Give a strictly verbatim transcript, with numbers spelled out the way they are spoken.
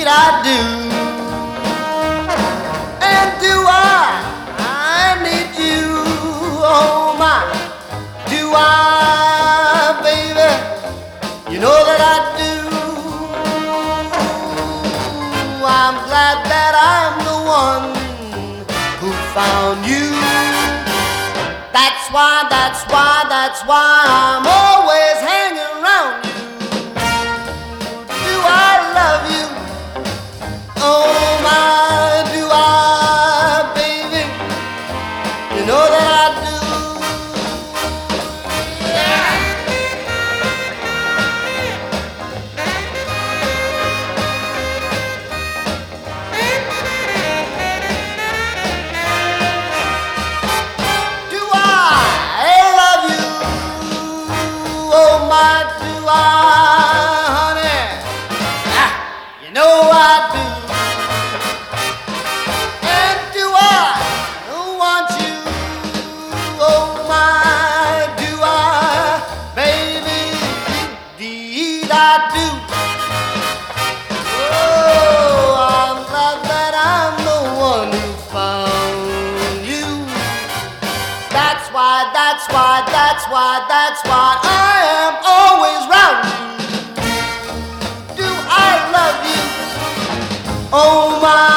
indeed I do. And do I, I need you, oh my, do I, baby, you know that I do. I'm glad that I'm the one who found you. That's why, that's why, that's why I'm always hanging around you. Do I love you? Oh my, do I, baby? You know that I do. Do I love you? Oh my, do I, honey? Ah, you know I do. And do I want you? Oh my, do I, baby? Indeed I do. Oh, I'm glad that I'm the one who found you. That's why, that's why, that's why, that's why I am always round you. Do I love you? Oh my.